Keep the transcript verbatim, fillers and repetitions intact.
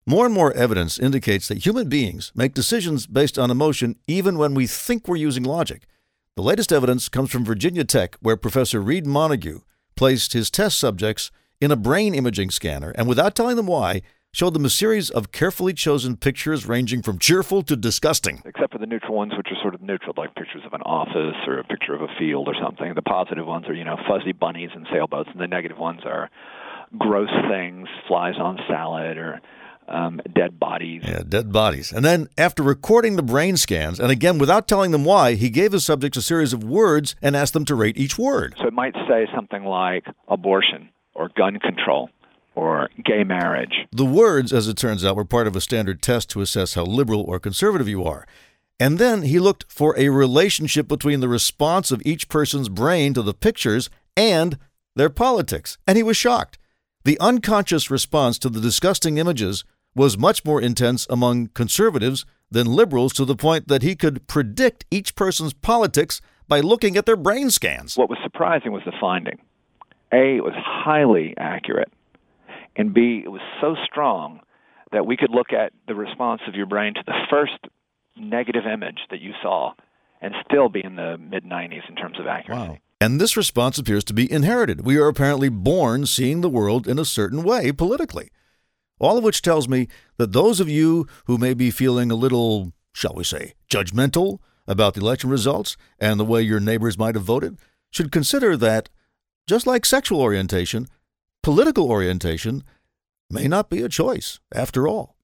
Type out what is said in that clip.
More and more evidence indicates that human beings make decisions based on emotion even when we think we're using logic. The latest evidence comes from Virginia Tech, where Professor Reed Montague placed his test subjects in a brain imaging scanner and, without telling them why, showed them a series of carefully chosen pictures ranging from cheerful to disgusting. Except for the neutral ones, which are sort of neutral, like pictures of an office or a picture of a field or something. The positive ones are, you know, fuzzy bunnies and sailboats, and the negative ones are gross things, flies on salad, or um, dead bodies. Yeah, dead bodies. And then, after recording the brain scans, and again, without telling them why, he gave his subjects a series of words and asked them to rate each word. So it might say something like abortion or gun control or gay marriage. The words, as it turns out, were part of a standard test to assess how liberal or conservative you are. And then he looked for a relationship between the response of each person's brain to the pictures and their politics. And he was shocked. The unconscious response to the disgusting images was much more intense among conservatives than liberals, to the point that he could predict each person's politics by looking at their brain scans. What was surprising was the finding. A, it was highly accurate, and B, it was so strong that we could look at the response of your brain to the first negative image that you saw and still be in the mid nineties in terms of accuracy. Wow. And this response appears to be inherited. We are apparently born seeing the world in a certain way politically. All of which tells me that those of you who may be feeling a little, shall we say, judgmental about the election results and the way your neighbors might have voted should consider that, just like sexual orientation, political orientation may not be a choice after all.